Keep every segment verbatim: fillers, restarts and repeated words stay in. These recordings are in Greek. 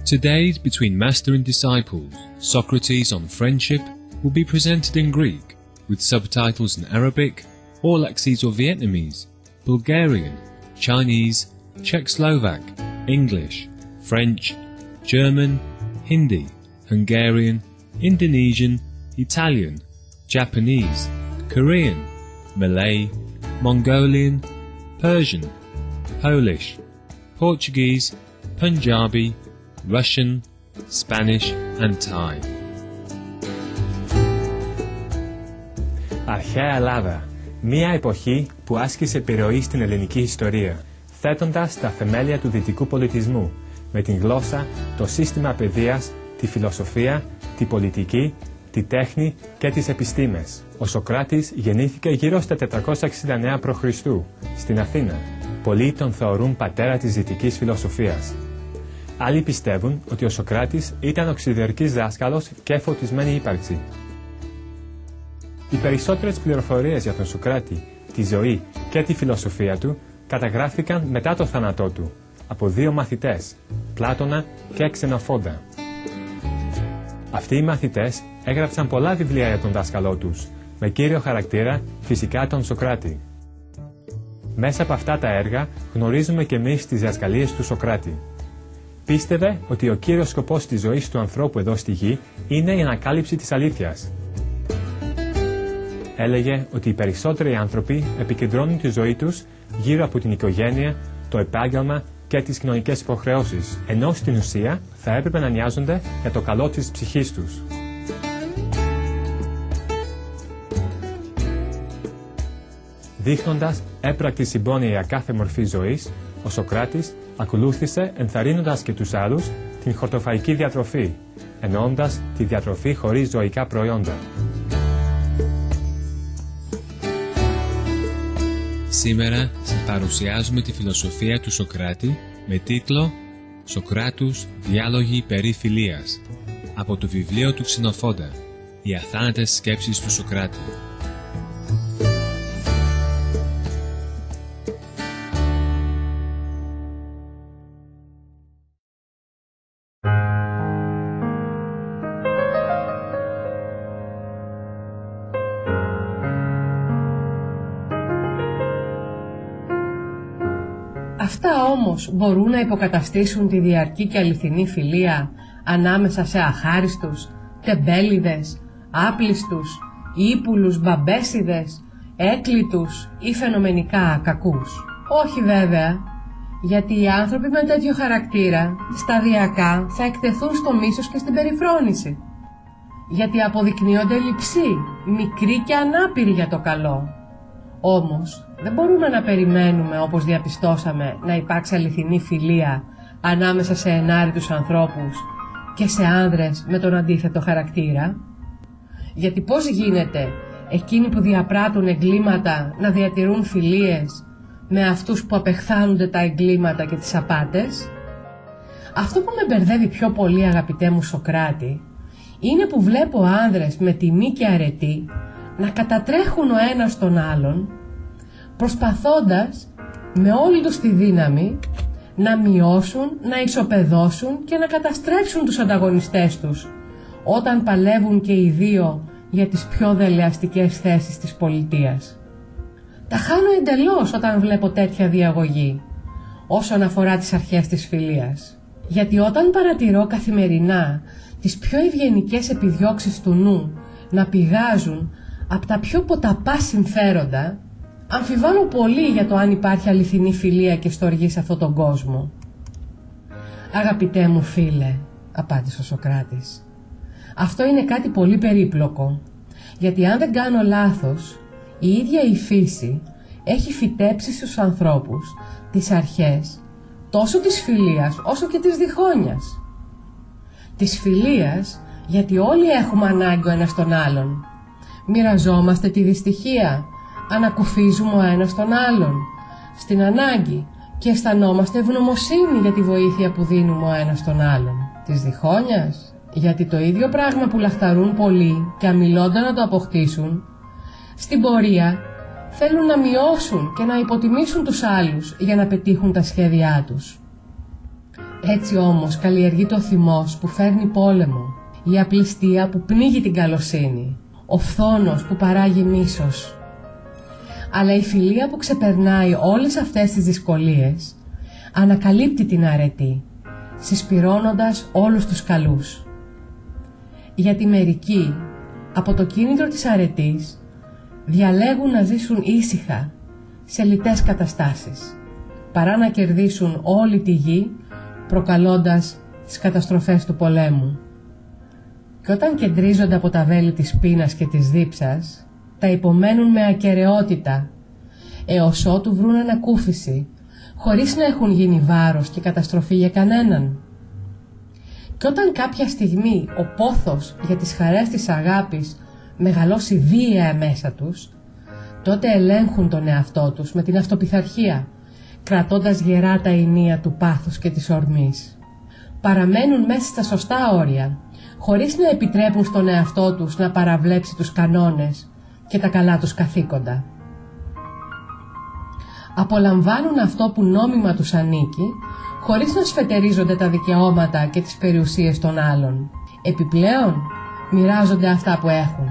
Today's Between Master and Disciples, Socrates on Friendship, will be presented in Greek, with subtitles in Arabic, Aulacese or Vietnamese, Bulgarian, Chinese, Czech Slovak, English, French, German, Hindi, Hungarian, Indonesian, Italian, Japanese, Korean, Malay, Mongolian, Persian, Polish, Portuguese, Punjabi, Russian, Spanish and Thai. Αρχαία Ελλάδα. Μία εποχή που άσκησε επιρροή στην ελληνική ιστορία, θέτοντας τα θεμέλια του δυτικού πολιτισμού, με την γλώσσα, το σύστημα παιδείας, τη φιλοσοφία, τη πολιτική, τη τέχνη και τις επιστήμες. Ο Σωκράτης γεννήθηκε γύρω στα τετρακόσια εξήντα εννέα προ Χριστού στην Αθήνα. Πολλοί τον θεωρούν πατέρα της δυτικής φιλοσοφίας. Άλλοι πιστεύουν ότι ο Σωκράτης ήταν οξυδερκής δάσκαλος και φωτισμένη ύπαρξη. Οι περισσότερες πληροφορίες για τον Σωκράτη, τη ζωή και τη φιλοσοφία του καταγράφηκαν μετά το θάνατό του από δύο μαθητές, Πλάτωνα και Ξενοφόντα. Αυτοί οι μαθητές έγραψαν πολλά βιβλία για τον δάσκαλό τους, με κύριο χαρακτήρα φυσικά τον Σωκράτη. Μέσα από αυτά τα έργα γνωρίζουμε και εμείς τις διδασκαλίες του Σωκράτη. Πίστευε ότι ο κύριος σκοπός της ζωής του ανθρώπου εδώ στη γη είναι η ανακάλυψη της αλήθειας. Έλεγε ότι οι περισσότεροι άνθρωποι επικεντρώνουν τη ζωή τους γύρω από την οικογένεια, το επάγγελμα και τις κοινωνικές υποχρεώσεις, ενώ στην ουσία θα έπρεπε να νοιάζονται για το καλό της ψυχής τους. Δείχνοντας έπρακτη συμπόνια για κάθε μορφή ζωής, ο Σωκράτης ακολούθησε, ενθαρρύνοντας και τους άλλους, την χορτοφαϊκή διατροφή, εννοώντας τη διατροφή χωρίς ζωικά προϊόντα. Σήμερα σας παρουσιάζουμε τη φιλοσοφία του Σωκράτη με τίτλο «Σωκράτους, διάλογοι περί φιλίας» από το βιβλίο του Ξενοφόντα «Οι αθάνατες σκέψεις του Σωκράτη». Αυτά όμως μπορούν να υποκαταστήσουν τη διαρκή και αληθινή φιλία ανάμεσα σε αχάριστους, τεμπέληδες, άπλιστους, ύπουλους μπαμπέσιδες, έκλητους ή φαινομενικά κακούς. Όχι βέβαια, γιατί οι άνθρωποι με τέτοιο χαρακτήρα σταδιακά θα εκτεθούν στο μίσος και στην περιφρόνηση. Γιατί αποδεικνύονται λειψοί, μικροί και ανάπηροι για το καλό. Όμως, δεν μπορούμε να περιμένουμε, όπως διαπιστώσαμε, να υπάρξει αληθινή φιλία ανάμεσα σε ενάρετους ανθρώπους και σε άνδρες με τον αντίθετο χαρακτήρα. Γιατί πώς γίνεται εκείνοι που διαπράττουν εγκλήματα να διατηρούν φιλίες με αυτούς που απεχθάνονται τα εγκλήματα και τις απάτες? Αυτό που με μπερδεύει πιο πολύ, αγαπητέ μου Σωκράτη, είναι που βλέπω άνδρες με τιμή και αρετή να κατατρέχουν ο ένας τον άλλον, προσπαθώντας με όλη τους τη δύναμη να μειώσουν, να ισοπεδώσουν και να καταστρέψουν τους ανταγωνιστές τους, όταν παλεύουν και οι δύο για τις πιο δελεαστικές θέσεις της πολιτείας. Τα χάνω εντελώς όταν βλέπω τέτοια διαγωγή, όσον αφορά τις αρχές της φιλίας. Γιατί όταν παρατηρώ καθημερινά τις πιο ευγενικές επιδιώξεις του νου να πηγάζουν από τα πιο ποταπά συμφέροντα, αμφιβάλλω πολύ για το αν υπάρχει αληθινή φιλία και στοργή σε αυτόν τον κόσμο. Αγαπητέ μου φίλε, απάντησε ο Σωκράτης, αυτό είναι κάτι πολύ περίπλοκο, γιατί αν δεν κάνω λάθος, η ίδια η φύση έχει φυτέψει στους ανθρώπους τις αρχές τόσο της φιλίας όσο και της διχόνοιας. Της φιλίας γιατί όλοι έχουμε ανάγκη ο ένας τον άλλον. Μοιραζόμαστε τη δυστυχία, ανακουφίζουμε ο ένας τον άλλον στην ανάγκη και αισθανόμαστε ευγνωμοσύνη για τη βοήθεια που δίνουμε ο ένας τον άλλον. Της διχόνοιας, γιατί το ίδιο πράγμα που λαχταρούν πολλοί και αμιλώνται να το αποκτήσουν, στην πορεία θέλουν να μειώσουν και να υποτιμήσουν τους άλλους για να πετύχουν τα σχέδιά τους. Έτσι όμως καλλιεργείται ο θυμός που φέρνει πόλεμο, η απληστία που πνίγει την καλοσύνη, ο φθόνος που παράγει μίσος. Αλλά η φιλία που ξεπερνάει όλες αυτές τις δυσκολίες ανακαλύπτει την αρετή, συσπυρώνοντας όλους τους καλούς. Γιατί μερικοί, από το κίνητρο της αρετής, διαλέγουν να ζήσουν ήσυχα σε λιτές καταστάσεις, παρά να κερδίσουν όλη τη γη, προκαλώντας τις καταστροφές του πολέμου. Και όταν κεντρίζονται από τα βέλη της πείνας και της δίψας, τα υπομένουν με ακεραιότητα, έως ότου βρουν ανακούφιση, χωρίς να έχουν γίνει βάρος και καταστροφή για κανέναν. Και όταν κάποια στιγμή ο πόθος για τις χαρές της αγάπης μεγαλώσει βία μέσα τους, τότε ελέγχουν τον εαυτό τους με την αυτοπιθαρχία, κρατώντας γερά τα ηνία του πάθους και της ορμής. Παραμένουν μέσα στα σωστά όρια, χωρίς να επιτρέπουν στον εαυτό τους να παραβλέψει τους κανόνες και τα καλά τους καθήκοντα. Απολαμβάνουν αυτό που νόμιμα τους ανήκει, χωρίς να σφετερίζονται τα δικαιώματα και τις περιουσίες των άλλων. Επιπλέον, μοιράζονται αυτά που έχουν.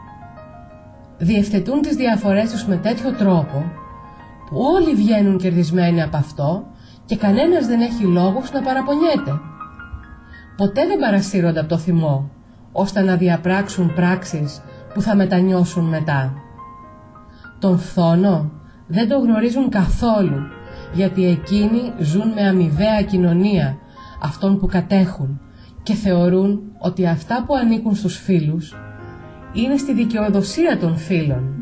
Διευθετούν τις διαφορές τους με τέτοιο τρόπο, που όλοι βγαίνουν κερδισμένοι από αυτό και κανένας δεν έχει λόγους να παραπονιέται. Ποτέ δεν παρασύρονται από το θυμό, ώστε να διαπράξουν πράξεις που θα μετανιώσουν μετά. Τον φθόνο δεν το γνωρίζουν καθόλου, γιατί εκείνοι ζουν με αμοιβαία κοινωνία αυτών που κατέχουν και θεωρούν ότι αυτά που ανήκουν στους φίλους είναι στη δικαιοδοσία των φίλων.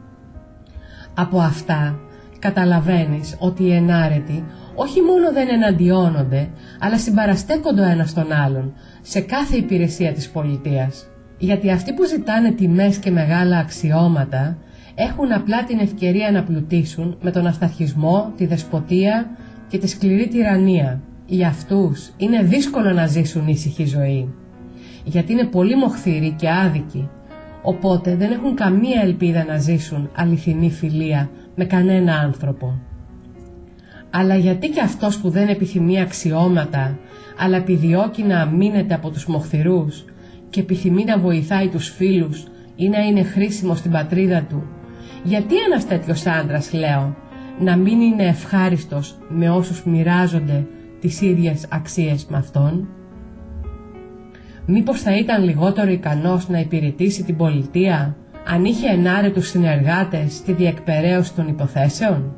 Από αυτά καταλαβαίνεις ότι οι ενάρετοι όχι μόνο δεν εναντιώνονται, αλλά συμπαραστέκονται ο ένας τον άλλον σε κάθε υπηρεσία της πολιτείας. Γιατί αυτοί που ζητάνε τιμές και μεγάλα αξιώματα έχουν απλά την ευκαιρία να πλουτίσουν με τον αυταρχισμό, τη δεσποτεία και τη σκληρή τυραννία. Για αυτούς είναι δύσκολο να ζήσουν ήσυχη ζωή, γιατί είναι πολύ μοχθηροί και άδικοι, οπότε δεν έχουν καμία ελπίδα να ζήσουν αληθινή φιλία με κανένα άνθρωπο. Αλλά γιατί και αυτός που δεν επιθυμεί αξιώματα, αλλά επιδιώκει να αμήνεται από τους μοχθηρούς και επιθυμεί να βοηθάει τους φίλους ή να είναι χρήσιμο στην πατρίδα του, γιατί ένας τέτοιος άντρας, λέω, να μην είναι ευχάριστος με όσους μοιράζονται τις ίδιες αξίες με αυτόν? Μήπως θα ήταν λιγότερο ικανός να υπηρετήσει την πολιτεία αν είχε ενάρετους συνεργάτες στη διεκπεραίωση των υποθέσεων?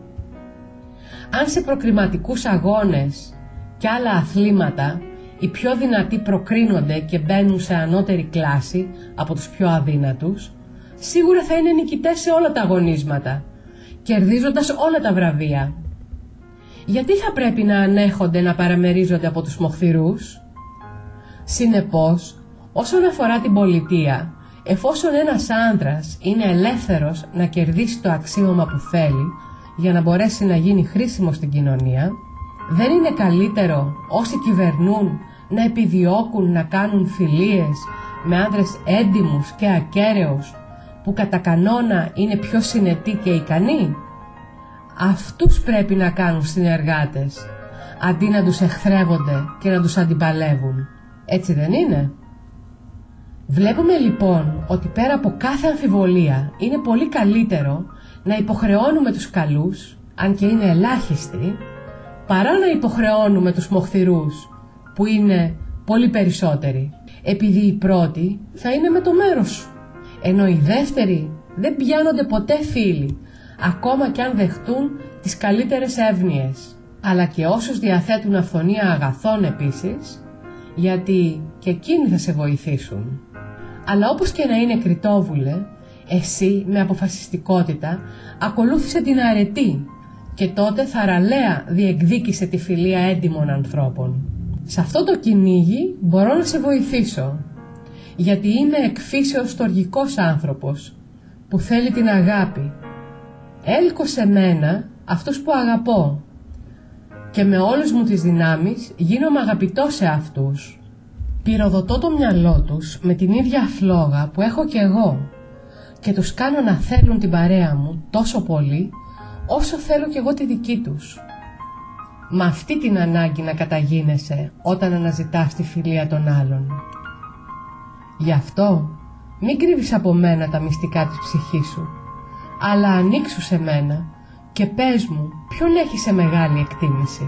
Αν σε προκριματικούς αγώνες και άλλα αθλήματα οι πιο δυνατοί προκρίνονται και μπαίνουν σε ανώτερη κλάση από τους πιο αδύνατους, σίγουρα θα είναι νικητές σε όλα τα αγωνίσματα, κερδίζοντας όλα τα βραβεία. Γιατί θα πρέπει να ανέχονται να παραμερίζονται από τους μοχθηρούς? Συνεπώς, όσον αφορά την πολιτεία, εφόσον ένας άντρας είναι ελεύθερος να κερδίσει το αξίωμα που θέλει για να μπορέσει να γίνει χρήσιμο στην κοινωνία, δεν είναι καλύτερο όσοι κυβερνούν να επιδιώκουν να κάνουν φιλίες με άντρες έντιμους και ακέραιους που κατά κανόνα είναι πιο συνετοί και ικανοί? Αυτούς πρέπει να κάνουν συνεργάτες, αντί να τους εχθρεύονται και να τους αντιπαλεύουν. Έτσι δεν είναι? Βλέπουμε λοιπόν ότι πέρα από κάθε αμφιβολία είναι πολύ καλύτερο να υποχρεώνουμε τους καλούς, αν και είναι ελάχιστοι, παρά να υποχρεώνουμε τους μοχθηρούς, που είναι πολύ περισσότεροι, επειδή οι πρώτοι θα είναι με το μέρος σου, ενώ οι δεύτεροι δεν πιάνονται ποτέ φίλοι, ακόμα και αν δεχτούν τις καλύτερες εύνοίες, αλλά και όσους διαθέτουν αυθονία αγαθών επίσης, γιατί και εκείνοι θα σε βοηθήσουν. Αλλά όπως και να είναι, Κριτόβουλε, εσύ με αποφασιστικότητα ακολούθησε την αρετή και τότε θαραλέα διεκδίκησε τη φιλία έντιμων ανθρώπων. Σε αυτό το κυνήγι μπορώ να σε βοηθήσω, γιατί είμαι εκ φύσεως στοργικός άνθρωπος που θέλει την αγάπη. Έλκω σε μένα αυτούς που αγαπώ και με όλες μου τις δυνάμεις γίνομαι αγαπητός σε αυτούς. Πυροδοτώ το μυαλό τους με την ίδια φλόγα που έχω κι εγώ και τους κάνω να θέλουν την παρέα μου τόσο πολύ όσο θέλω κι εγώ τη δική τους. με αυτή την ανάγκη να καταγίνεσαι όταν αναζητάς τη φιλία των άλλων. Γι' αυτό μην κρύβεις από μένα τα μυστικά της ψυχής σου, αλλά ανοίξου σε μένα και πες μου ποιον έχεις σε μεγάλη εκτίμηση.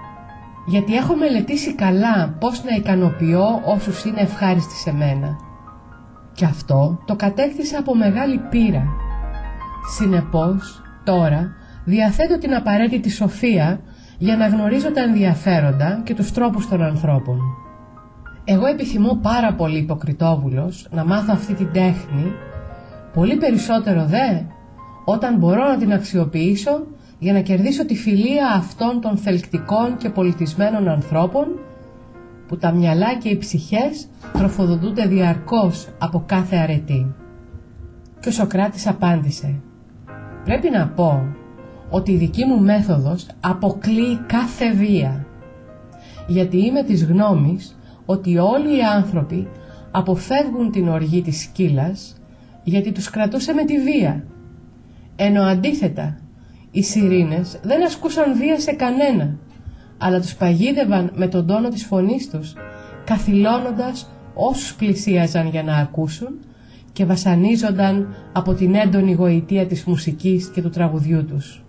Γιατί έχω μελετήσει καλά πώς να ικανοποιώ όσους είναι ευχάριστοι σε μένα. Και αυτό το κατέκτησα από μεγάλη πείρα. Συνεπώς, τώρα διαθέτω την απαραίτητη σοφία για να γνωρίζω τα ενδιαφέροντα και τους τρόπους των ανθρώπων. Εγώ επιθυμώ πάρα πολύ, Υποκριτόβουλος, να μάθω αυτή την τέχνη, πολύ περισσότερο δε όταν μπορώ να την αξιοποιήσω για να κερδίσω τη φιλία αυτών των θελκτικών και πολιτισμένων ανθρώπων που τα μυαλά και οι ψυχές τροφοδοτούνται διαρκώς από κάθε αρετή. Και ο Σωκράτης απάντησε: «Πρέπει να πω ότι η δική μου μέθοδος αποκλείει κάθε βία, γιατί είμαι της γνώμης ότι όλοι οι άνθρωποι αποφεύγουν την οργή της σκύλας γιατί τους κρατούσε με τη βία, ενώ αντίθετα οι σιρήνες δεν ασκούσαν βία σε κανένα, αλλά τους παγίδευαν με τον τόνο της φωνής τους, καθυλώνοντας όσους πλησίαζαν για να ακούσουν και βασανίζονταν από την έντονη γοητεία της μουσικής και του τραγουδιού τους.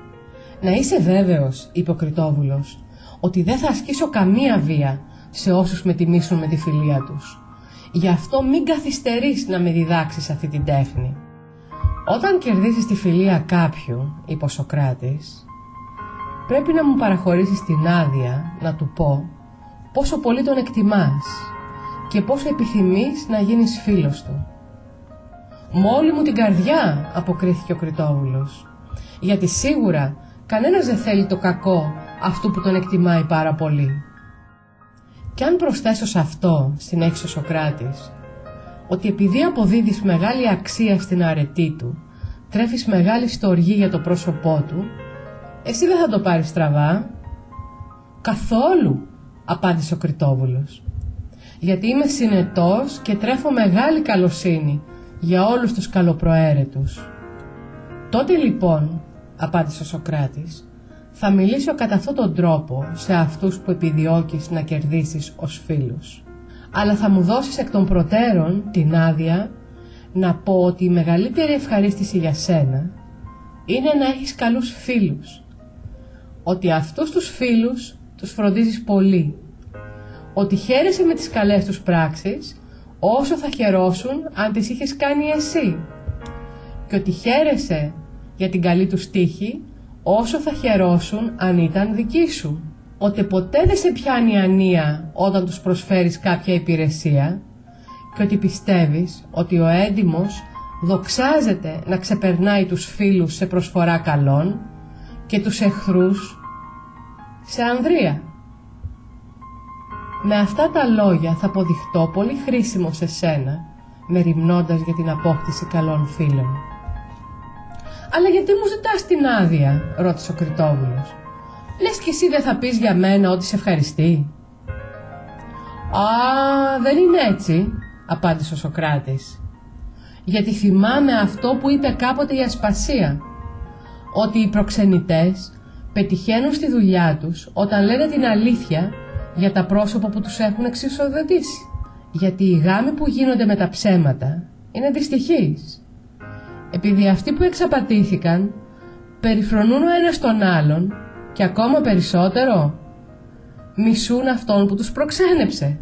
Να είσαι βέβαιος, είπε ο Κριτόβουλος, ότι δεν θα ασκήσω καμία βία σε όσους με τιμήσουν με τη φιλία τους. Γι' αυτό μην καθυστερείς να με διδάξεις αυτή την τέχνη. Όταν κερδίσεις τη φιλία κάποιου, είπε ο Σωκράτης, πρέπει να μου παραχωρήσεις την άδεια να του πω πόσο πολύ τον εκτιμάς και πόσο επιθυμείς να γίνεις φίλος του. «Μ' όλη μου την καρδιά», αποκρίθηκε ο Κριτόβουλος, γιατί σίγουρα κανένας δεν θέλει το κακό αυτού που τον εκτιμάει πάρα πολύ. Και αν προσθέσω σε αυτό, συνέχισε ο Σωκράτης, ότι επειδή αποδίδεις μεγάλη αξία στην αρετή του, τρέφεις μεγάλη στοργή για το πρόσωπό του, εσύ δεν θα το πάρεις στραβά? «Καθόλου», απάντησε ο Κριτόβουλος, γιατί είμαι συνετός και τρέφω μεγάλη καλοσύνη για όλους τους καλοπροαίρετους. «Τότε λοιπόν», απάντησε ο Σωκράτης, «θα μιλήσω κατά αυτόν τον τρόπο σε αυτούς που επιδιώκεις να κερδίσεις ως φίλους. Αλλά θα μου δώσεις εκ των προτέρων την άδεια να πω ότι η μεγαλύτερη ευχαρίστηση για σένα είναι να έχεις καλούς φίλους. Ότι αυτούς τους φίλους τους φροντίζεις πολύ. Ότι χαίρεσαι με τις καλές τους πράξεις όσο θα χαιρόσουν αν τις είχες κάνει εσύ. Και ότι χαίρεσαι για την καλή τους τύχη όσο θα χαιρόσουν αν ήταν δική σου. Ότι ποτέ δεν σε πιάνει ανία όταν τους προσφέρεις κάποια υπηρεσία και ότι πιστεύεις ότι ο έντιμος δοξάζεται να ξεπερνάει τους φίλους σε προσφορά καλών και τους εχθρούς σε ανδρεία. Με αυτά τα λόγια θα αποδειχτώ πολύ χρήσιμο σε σένα, μεριμνώντας για την απόκτηση καλών φίλων». «Αλλά γιατί μου ζητάς την άδεια?» ρώτησε ο Κριτόβουλος. «Λες κι εσύ δεν θα πεις για μένα ότι σε ευχαριστεί?» «Α, δεν είναι έτσι», απάντησε ο Σωκράτης, «γιατί θυμάμαι αυτό που είπε κάποτε η Ασπασία, ότι οι προξενητές πετυχαίνουν στη δουλειά τους όταν λένε την αλήθεια για τα πρόσωπα που τους έχουν εξισοδοτήσει, γιατί οι γάμοι που γίνονται με τα ψέματα είναι δυστυχείς, επειδή αυτοί που εξαπατήθηκαν περιφρονούν ο ένας τον άλλον και ακόμα περισσότερο μισούν αυτόν που τους προξένεψε.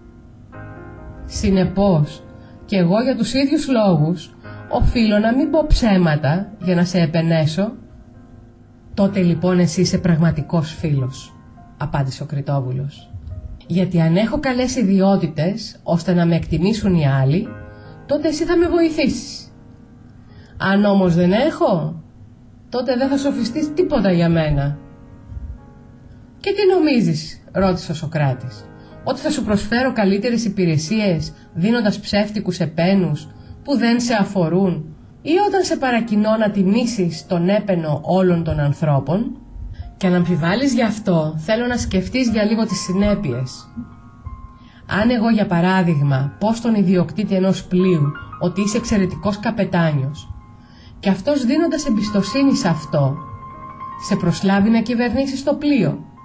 Συνεπώς, και εγώ για τους ίδιους λόγους οφείλω να μην πω ψέματα για να σε επενέσω». «Τότε λοιπόν εσύ είσαι πραγματικός φίλος», απάντησε ο Κριτόβουλος, «γιατί αν έχω καλές ιδιότητες ώστε να με εκτιμήσουν οι άλλοι, τότε εσύ θα με βοηθήσεις. Αν όμως δεν έχω, τότε δεν θα σοφιστείς τίποτα για μένα». «Και τι νομίζεις?» ρώτησε ο Σωκράτης, «ότι θα σου προσφέρω καλύτερες υπηρεσίες δίνοντας ψεύτικους επένους που δεν σε αφορούν ή όταν σε παρακινώ να τιμήσεις τον έπαινο όλων των ανθρώπων? Και αν αμφιβάλλεις γι' αυτό, θέλω να σκεφτείς για λίγο τις συνέπειες. Αν εγώ για παράδειγμα πω στον ιδιοκτήτη ενός πλοίου ότι είσαι εξαιρετικός καπετάνιος και αυτός δίνοντας εμπιστοσύνη σε αυτό σε προσλάβει να κυβερνήσεις το πλοίο,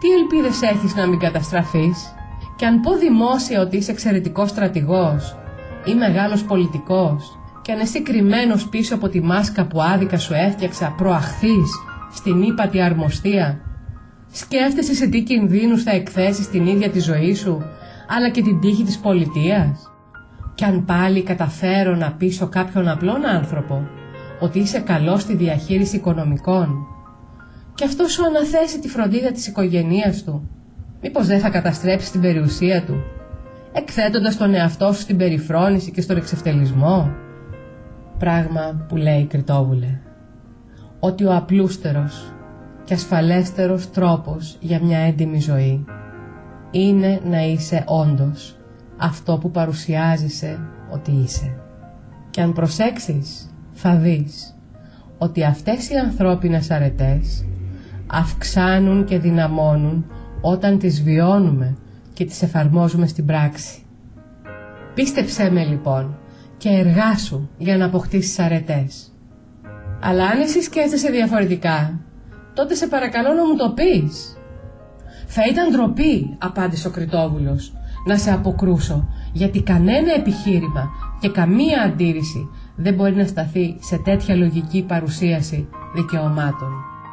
τι ελπίδες έχεις να μην καταστραφείς? Και αν πω δημόσια ότι είσαι εξαιρετικός στρατηγός ή μεγάλος πολιτικός, και αν εσύ κρυμμένος πίσω από τη μάσκα που άδικα σου έφτιαξα προαχθείς στην ύπατη αρμοστία, σκέφτεσαι σε τι κινδύνους θα εκθέσεις την ίδια τη ζωή σου, αλλά και την τύχη της πολιτείας? Κι αν πάλι καταφέρω να πείσω κάποιον απλόν άνθρωπο ότι είσαι καλός στη διαχείριση οικονομικών, και αυτό σου αναθέσει τη φροντίδα της οικογένειας του, μήπως δεν θα καταστρέψει την περιουσία του, εκθέτοντας τον εαυτό σου στην περιφρόνηση και στον εξευτελισμό? Πράγμα που λέει, Κρητόβουλε, ότι ο απλούστερος και ασφαλέστερος τρόπος για μια έντιμη ζωή είναι να είσαι όντως αυτό που παρουσιάζεσαι ότι είσαι. Και αν προσέξεις, θα δεις ότι αυτές οι ανθρώπινες αρετές αυξάνουν και δυναμώνουν όταν τις βιώνουμε και τις εφαρμόζουμε στην πράξη. Πίστεψέ με λοιπόν και εργάσου για να αποκτήσεις αρετές. Αλλά αν εσύ σκέφτεσαι διαφορετικά, τότε σε παρακαλώ να μου το πεις. Θα ήταν ντροπή, απάντησε ο Κρητόβουλος, να σε αποκρούσω, γιατί κανένα επιχείρημα και καμία αντίρρηση δεν μπορεί να σταθεί σε τέτοια λογική παρουσίαση δικαιωμάτων.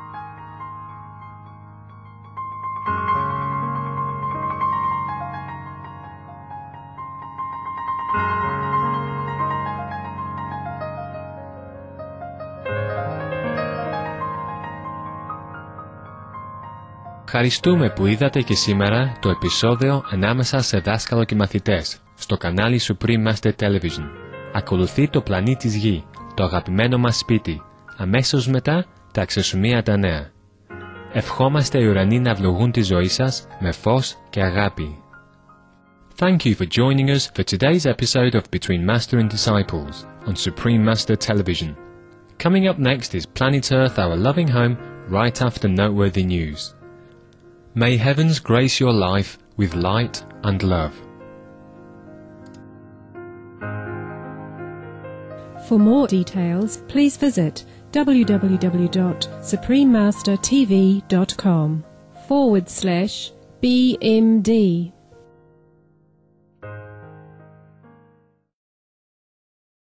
Ευχαριστούμε που είδατε και σήμερα το επεισόδιο ανάμεσα σε δάσκαλο και μαθητές στο κανάλι Supreme Master Television. Ακολουθεί το πλανήτης Γη, το αγαπημένο μας σπίτι. Αμέσως μετά τα αξιοσημεία τα νέα. Ευχόμαστε οι ουρανοί να ευλογούν τη ζωή σας με φως και αγάπη. Thank you for joining us for today's episode of Between Master and Disciples on Supreme Master Television. Coming up next is Planet Earth, Our Loving Home, right after noteworthy news. May heavens grace your life with light and love. For more details, please visit w w w dot supreme master t v dot com forward slash B M D.